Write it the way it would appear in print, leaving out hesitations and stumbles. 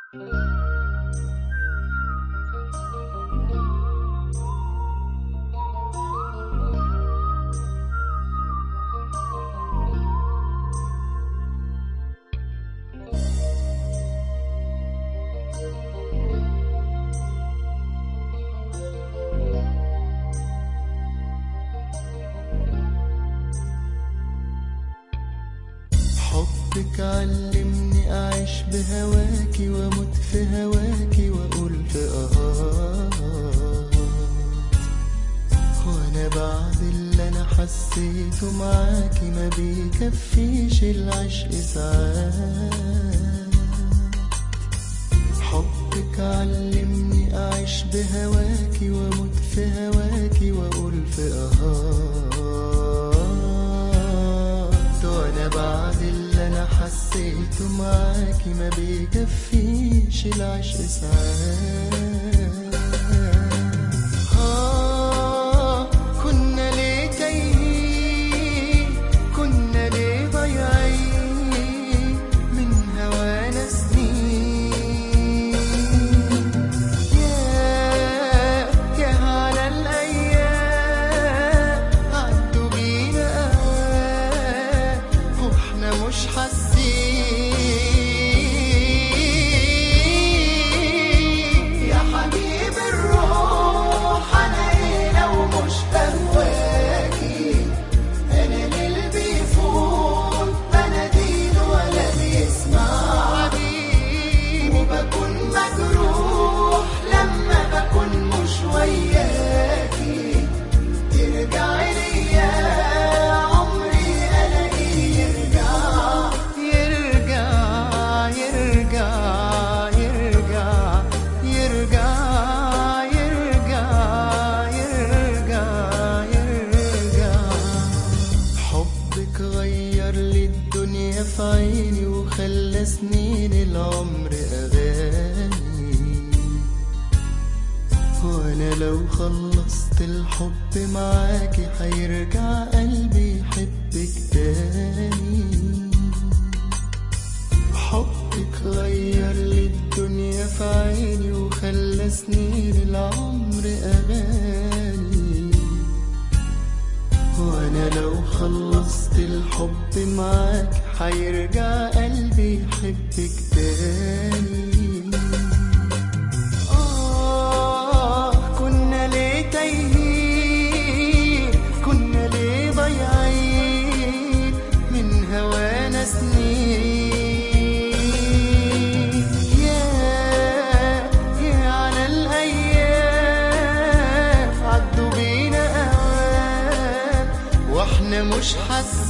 حبك علمني أعيش بهواكي وأموت في هواكي وأقول في وأنا بعد اللي أنا حسيته معاكي ما بيكفيش العشق ساعات. حبك علمني أعيش بهواكي وأموت في هواكي وأقول في وأنا بعد اللي أنا حسيته معاكي ما بيكفيش العشق ساعات. كنا ليه تايهين، كنا ليه ضايعين من هوانا سنين. يا على الأيام عدوا بينا أوقات واحنا مش حاسين. يا حبيب الروح أنا إيه لو مش بهواكي؟ أنا اللي بيفوت بناديل ولا بيسمع، وبكون مجروح لما بكون مش وياكي. ترجعي ليا عمري ألاقيه يرجع يرجع يرجع يرجع يرجع يرجع يرجع يرجع. حبك غير لي الدنيا في عيني وخلى سنين العمر أغاني. وأنا لو خلصت الحب معاكي هيرجع قلبي يحبك تاني. حبك غير لي الدنيا في عيني وخلى سنين العمر أغاني. وأنا لو خلصت الحب معاك هيرجع قلبي يحبك تاني. كنا ليه تايهين، كنا ليه ضايعين من هوانا سنين. يا على الأيام عدوا بينا أوقات واحنا مش حاسين.